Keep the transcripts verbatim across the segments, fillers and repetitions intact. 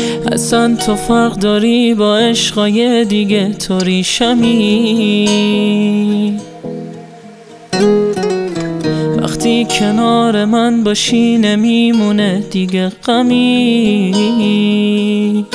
اصلا تو فرق داری با عشقای دیگه، تو ریشمی. وقتی کنار من باشی نمیمونه دیگه غمی.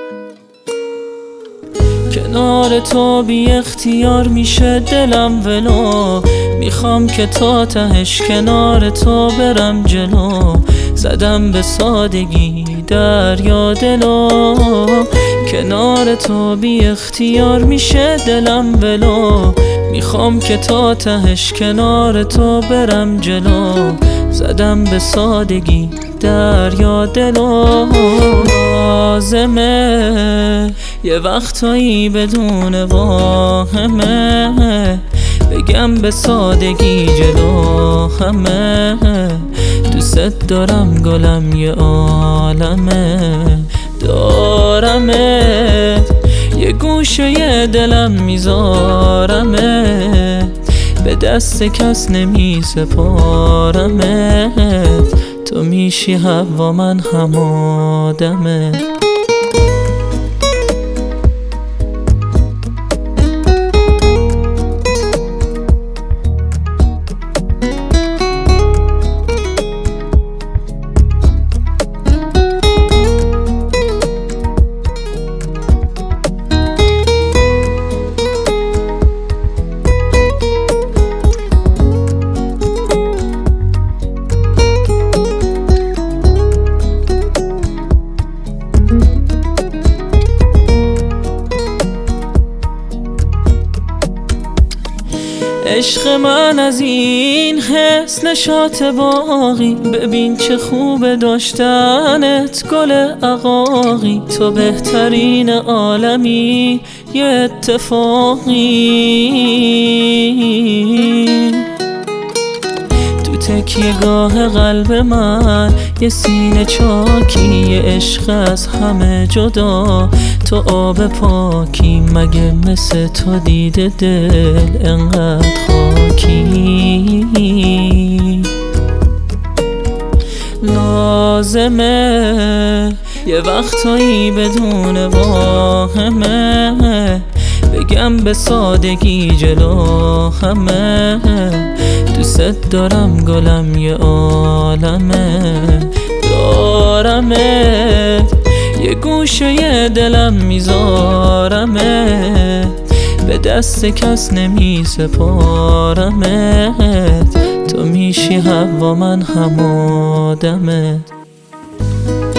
کنار تو بی اختیار میشه دلم ولو، میخوام که تا تهش کنار تو برم جلو. زدم به سادگی دریا دلو، کنار تو بی اختیار میشه دلم ولو. میخوام که تا تهش کنار تو برم جلو. زدم به سادگی دریا دلو. لازمه یه وقتایی بدون واهمه بگم به سادگی جلو همه. دوست دارم گلم یه عالمه، دارمت یه گوشه یه دلم میذارمت، به دست کس نمی سپارمت. تو میشی هوا من هم آدمت. عشق من از این حس نشاط باقی، ببین چه خوب داشتنت گل عقاقی. تو بهترین عالمی یه اتفاقی. تو تکیه‌گاه قلب من یه سینه چاکی، یه عشق از همه جدا تو آب پاکی. مگه مثل تو دیده دل انقدر خاکی؟ لازمه یه وقتایی بدون واهمه بگم به سادگی جلو همه. دوست دارم گلم یه عالمه، دارمت یه گوشه یه دلم میذارمت، به دست کس نمی سپارمت. تو میشی هوا من هم آدمت.